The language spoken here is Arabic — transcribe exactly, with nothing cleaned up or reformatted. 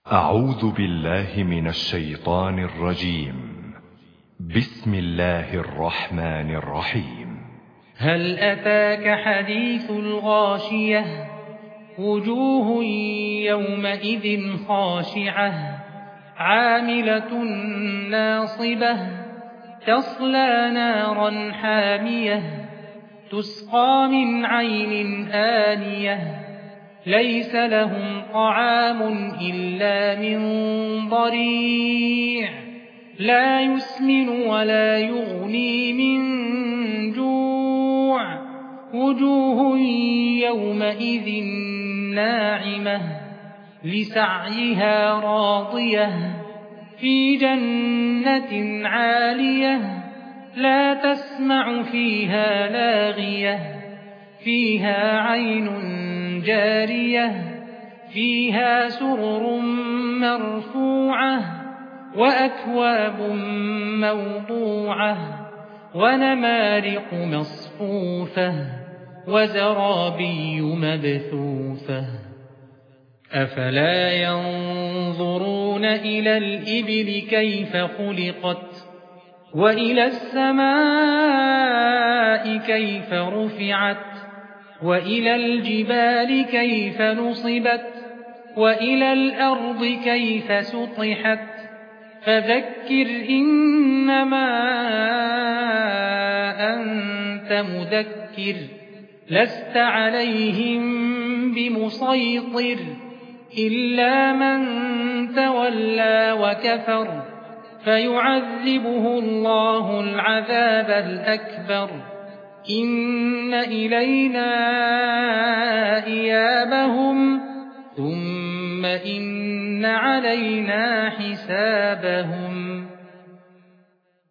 أعوذ بالله من الشيطان الرجيم. بسم الله الرحمن الرحيم. هل أتاك حديث الغاشية؟ وجوه يومئذ خاشعة عاملة ناصبة تصلى نارا حامية تسقى من عين آنية ليس لهم طعام إلا من ضريع لا يسمن ولا يغني من جوع وجوه يومئذ ناعمة لسعيها راضية في جنة عالية لا تسمع فيها لاغية فيها عين جارية فيها سرر مرفوعة وأكواب موضوعة ونمارق مصفوفة وزرابي مبثوثة أفلا ينظرون إلى الإبل كيف خلقت وإلى السماء كيف رفعت وإلى الجبال كيف نصبت وإلى الأرض كيف سطحت فذكر إنما أنت مذكر لست عليهم بمسيطر إلا من تولى وكفر فيعذبه الله العذاب الأكبر إن إلينا إيابهم ثم إن علينا حسابهم.